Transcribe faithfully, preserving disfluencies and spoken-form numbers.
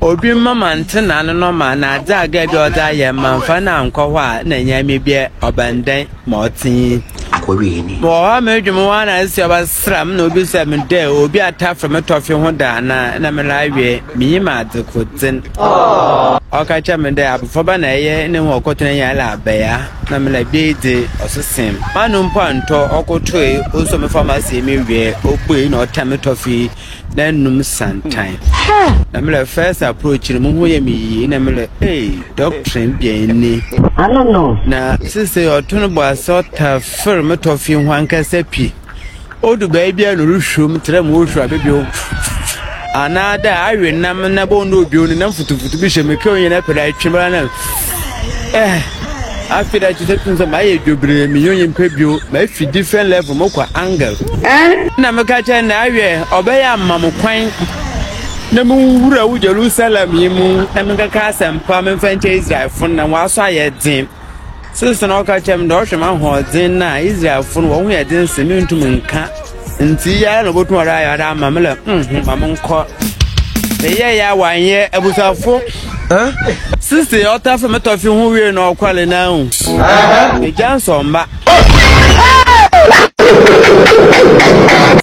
obi mama ntena no no ma na ada ga bi oda ye manfa na nkwo a na nyame bia obandan ma otin akwawi ni bo ha medwum wa na si obasram na obi se me de obi ata from tofi ho da na na me lawe mi ma de kotin oh aka cha me de abofo ba na ye ne ho okotena ya la ba ya na me la bi de osesem manu mpanto okotoi oso me pharmacy me we okpoi na otame tofi na num santan na me la first approach ni mu ho ye mi na me la eh doctor bien ni I don't know na sise otun bo asota firm tofi ho ankasa pi odu ba bia no ruhwum tram wo hwa bebio anada awe nam na bo no obi oni na futufutu bi shemeke onye na pera atwemra na eh afida chitetu so maye dwobre mi yonye mpebio ma fi different level mokwa angle eh na meka cha na awe obeya mam kwan na mu wura wo Jerusalem yimu na meka ka sampa memfanche Israel fun na waso ayedin sisi na oka chem do hwema hodin na Israel fun wo hu yedin semintum nka nti ya no botu ara ya da mamela mhm mam nko eye ya wanye abusafo eh sisi ota fe metofi hu wie na okwale na hu eh e janso mba